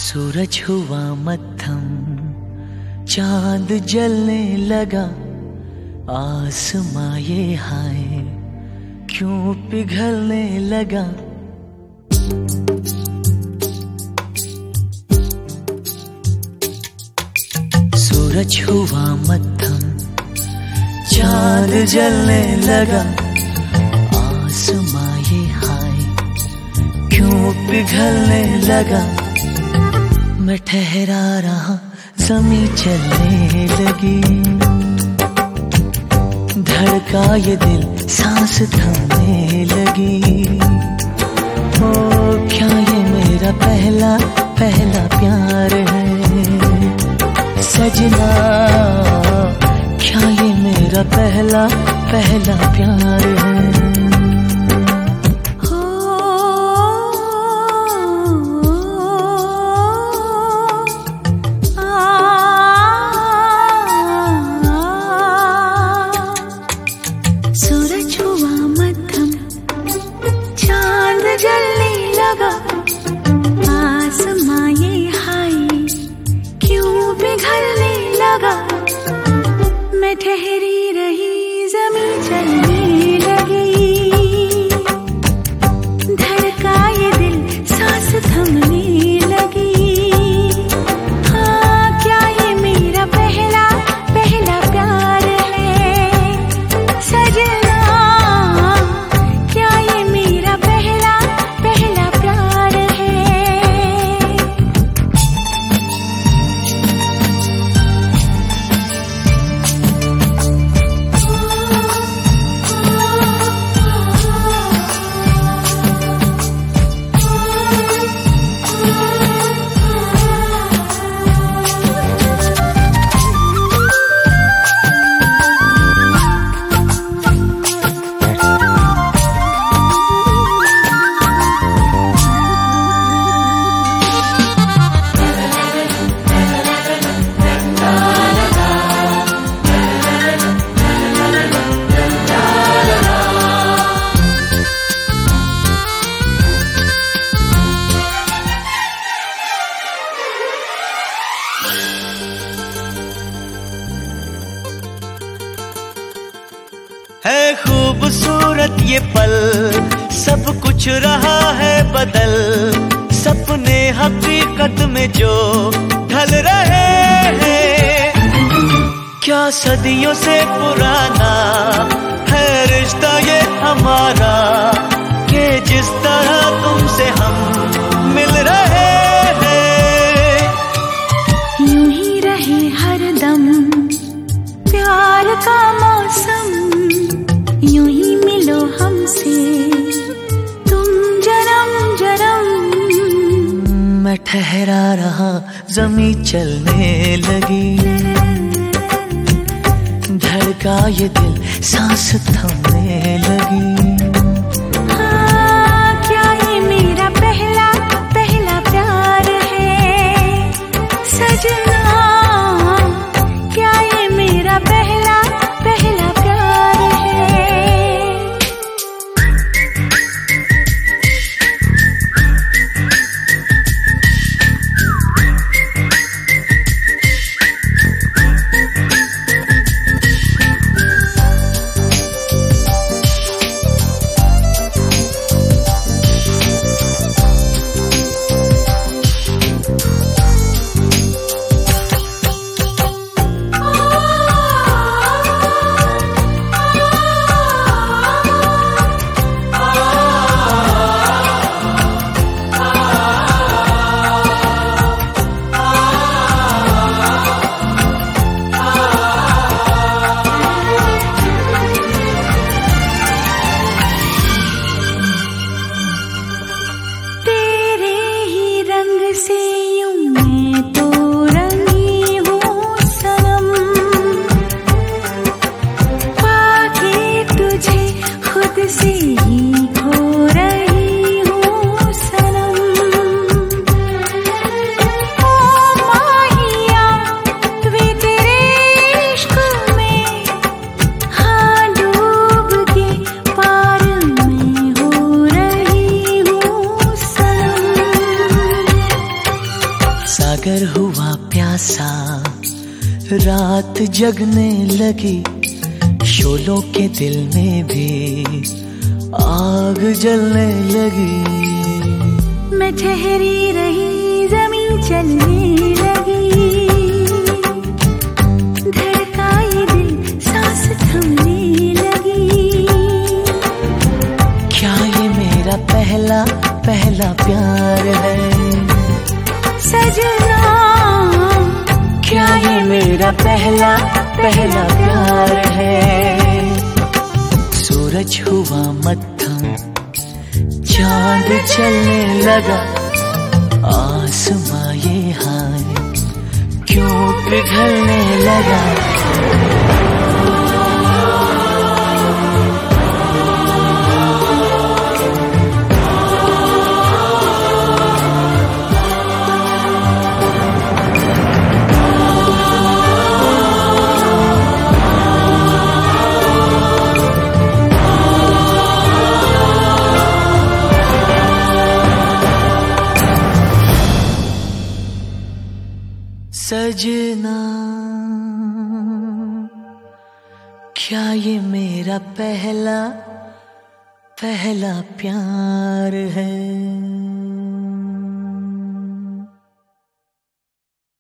सूरज हुआ मद्धम, चांद जलने लगा, आसमां ये हाय क्यों पिघलने लगा। सूरज हुआ मद्धम, चांद जलने लगा, आसमां ये हाय क्यों पिघलने लगा। मैं ठहरा रहा, ज़मीं चलने लगी, धड़का ये दिल, सांस थमने लगी। ओ क्या ये मेरा पहला पहला प्यार है सजना, क्या ये मेरा पहला पहला प्यार है। जलने लगा, आसमां ये हाय क्यों पिघलने लगा। मैं ठहरी रही, ज़मीं चलने लगी, धड़का ये दिल, सांस थमने लगी। हाँ क्या ये मेरा पहला पहला प्यार है सजना, क्या ये मेरा पहला पहला प्यार है। है खूबसूरत ये पल, सब कुछ रहा है बदल, सपने हकीकत में जो ढल रहे हैं। क्या सदियों से पुराना है रिश्ता ये हमारा, कि जिस तरह तुमसे हम मिल रहे हैं। यूं ही रहे हरदम प्यार का मौसम, यूं ही मिलो हमसे तुम जन्म जन्म। मैं ठहरा रहा, ज़मीं चलने लगी, धड़का ये दिल, सांस थमने लगी। हाँ क्या ये मेरा पहला पहला प्यार है सजना, क्या ये मेरा पहला पहला प्यार है। रात जगने लगी, शोलों के दिल में भी आग जलने लगी। मैं ठहरी रही, जमीन चलने लगी, धड़का ये दिल, सांस थमने लगी। क्या ये मेरा पहला पहला प्यार है सजना? क्या ये मेरा पहला पहला प्यार है? सूरज हुआ मत्थम, चांद चलने लगा, आसमां ये हाय क्यों पिघलने लगा? सजना, क्या ये मेरा पहला पहला प्यार है?